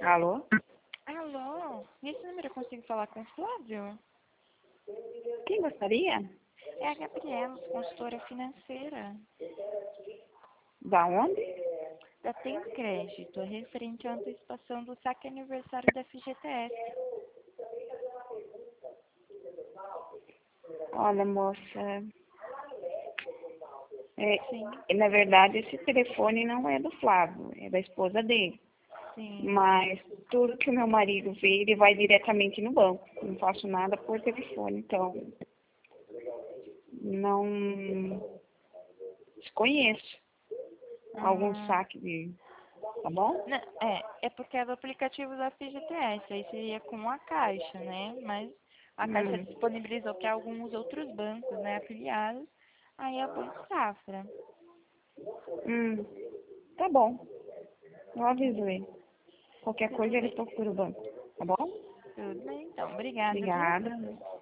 Alô? Alô? Nesse número eu consigo falar com o Flávio? Quem gostaria? É a Gabriela, consultora financeira. Da onde? Da Tem Crédito, referente à antecipação do saque aniversário da FGTS. Olha, moça, Sim, na verdade esse telefone não é do Flávio, é da esposa dele. sim. Mas tudo que o meu marido vê, ele vai diretamente no banco. Não faço nada por telefone, então não desconheço algum Ah, saque de, tá bom? não, é porque é do aplicativo da FGTS, aí seria com a Caixa, né? Mas a Caixa Hum, disponibilizou que alguns outros bancos, né, afiliados, aí é o Banco Safra. hum, tá bom. Eu aviso ele. Qualquer Tudo coisa ele bem. procura o banco, tá bom? Tudo bem, então. Obrigada, viu? Obrigada.